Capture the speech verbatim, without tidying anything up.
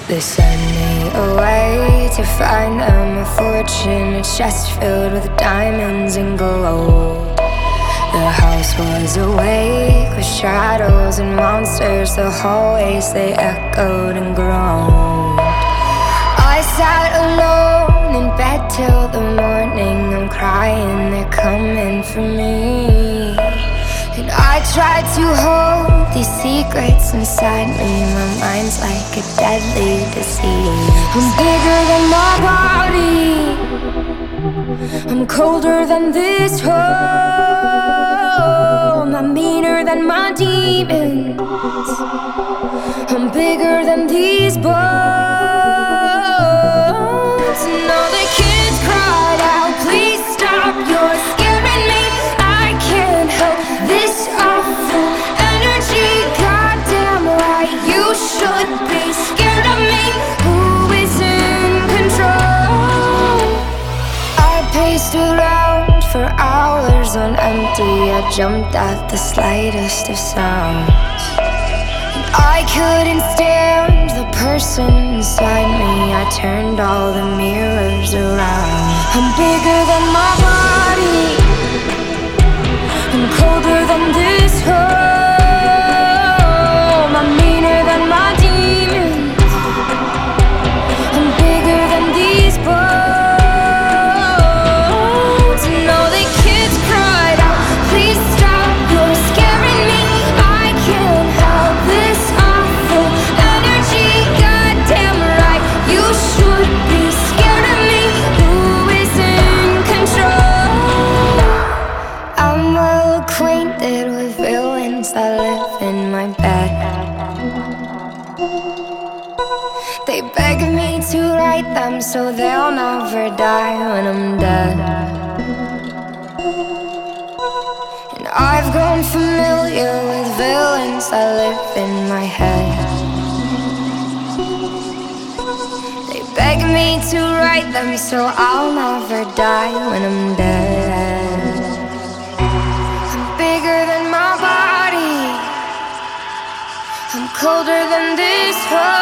They send me away to find them a fortune, a chest filled with diamonds and gold. The house was awake with shadows and monsters. The hallways, they echoed and groaned. I sat alone in bed till the morning. I'm crying, they're coming for me. And I tried to hold these secrets inside me. My mind's like a deadly disease. I'm bigger than my body, I'm colder than this home. I'm meaner than my demons, I'm bigger than these bones. And all the kids cried out, please stop, you're scaring me. I can't help this awful energy. Goddamn right, you should be scared of me. Who is in control? I paced around for hours on empty. I jumped at the slightest of sounds. I couldn't stand the person inside me. I turned all the mirrors around. I'm bigger than my body, I'm colder than this home. I'm meaner than my demons, I'm bigger than these bones. And all the kids cried out, please stop, you're scaring me. I can't help this awful energy. Goddamn right, you should be scared of me. Who is in control? I'm well acquainted with villains that live in my bed. They beg me to write them so they'll never die when I'm dead. And I've grown familiar with villains that live in my head. They beg me to write them so I'll never die when I'm dead. I'm bigger than my body, I'm colder than this home.